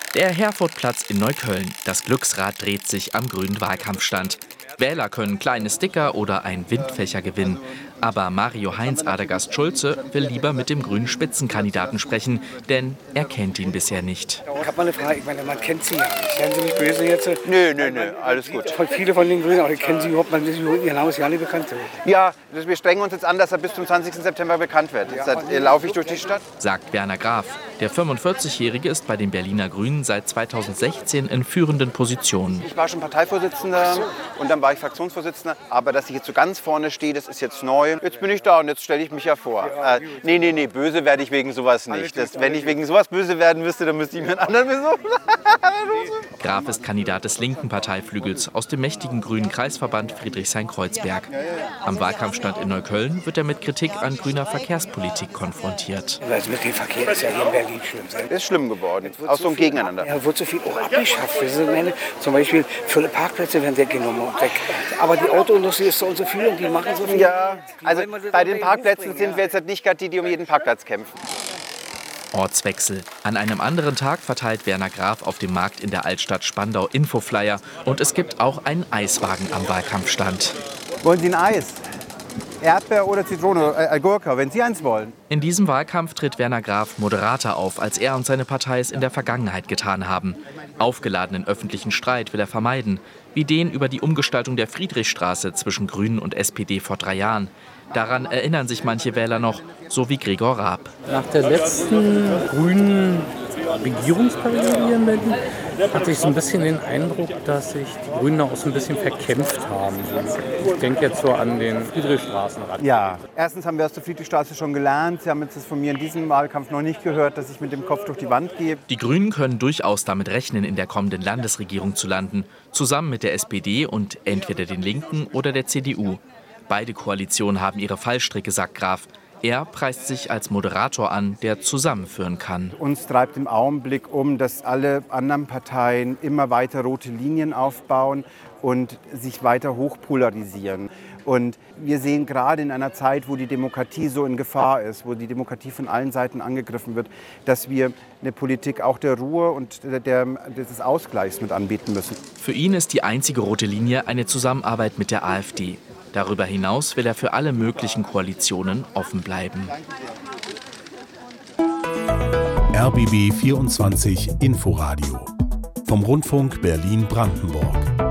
Der Herfordplatz in Neukölln. Das Glücksrad dreht sich am grünen Wahlkampfstand. Wähler können kleine Sticker oder einen Windfächer gewinnen. Aber Mario Heinz Adegast Schulze will lieber mit dem grünen Spitzenkandidaten sprechen, denn er kennt ihn bisher nicht. Ich habe mal eine Frage, ich meine, man kennt Sie ja nicht. Seien Sie nicht böse jetzt? Nö, alles gut. Viele von den Grünen, auch die kennen Sie überhaupt, Ihr Name ist ja nicht bekannt. Ja, wir strengen uns jetzt an, dass er bis zum 20. September bekannt wird. Jetzt laufe ich durch die Stadt. Sagt Werner Graf. Der 45-Jährige ist bei den Berliner Grünen seit 2016 in führenden Positionen. Ich war schon Parteivorsitzender und dann war ich Fraktionsvorsitzender. Aber dass ich jetzt so ganz vorne stehe, das ist jetzt neu. Jetzt bin ich da und jetzt stelle ich mich ja vor. Nee, böse werde ich wegen sowas nicht. Wenn ich wegen sowas böse werden müsste, dann müsste ich mir einen anderen besuchen. Graf ist Kandidat des linken Parteiflügels aus dem mächtigen grünen Kreisverband Friedrichshain-Kreuzberg. Am Wahlkampfstand in Neukölln wird er mit Kritik an grüner Verkehrspolitik konfrontiert. Also mit dem Verkehr ist ja hier in Berlin schlimm. Ist schlimm geworden, auch so ein Gegeneinander. Ja, wird so viel auch abgeschafft. Zum Beispiel viele Parkplätze werden weggenommen und weg. Aber die Autoindustrie ist so und so viel und die machen so viel. Ja, also bei den Parkplätzen sind wir jetzt halt nicht gerade die um jeden Parkplatz kämpfen. Ortswechsel. An einem anderen Tag verteilt Werner Graf auf dem Markt in der Altstadt Spandau Infoflyer und es gibt auch einen Eiswagen am Wahlkampfstand. Wollen Sie ein Eis? Erdbeer oder Zitrone, Gurke, wenn Sie eins wollen. In diesem Wahlkampf tritt Werner Graf moderater auf, als er und seine Partei es in der Vergangenheit getan haben. Aufgeladenen öffentlichen Streit will er vermeiden, wie den über die Umgestaltung der Friedrichstraße zwischen Grünen und SPD vor 3 Jahren. Daran erinnern sich manche Wähler noch, so wie Gregor Raab. Nach der letzten grünen Regierungsperiode hier in Berlin hatte ich so ein bisschen den Eindruck, dass sich die Grünen auch so ein bisschen verkämpft haben. Ich denke jetzt so an den Friedrichstraßenrand. Ja, erstens haben wir aus der Friedrichstraße schon gelernt. Sie haben jetzt das von mir in diesem Wahlkampf noch nicht gehört, dass ich mit dem Kopf durch die Wand gehe. Die Grünen können durchaus damit rechnen, in der kommenden Landesregierung zu landen. Zusammen mit der SPD und entweder den Linken oder der CDU. Beide Koalitionen haben ihre Fallstricke, sagt Graf. Er preist sich als Moderator an, der zusammenführen kann. Uns treibt im Augenblick dass alle anderen Parteien immer weiter rote Linien aufbauen und sich weiter hochpolarisieren. Und wir sehen gerade in einer Zeit, wo die Demokratie so in Gefahr ist, wo die Demokratie von allen Seiten angegriffen wird, dass wir eine Politik auch der Ruhe und des Ausgleichs mit anbieten müssen. Für ihn ist die einzige rote Linie eine Zusammenarbeit mit der AfD. Darüber hinaus will er für alle möglichen Koalitionen offen bleiben. RBB 24 Inforadio vom Rundfunk Berlin-Brandenburg.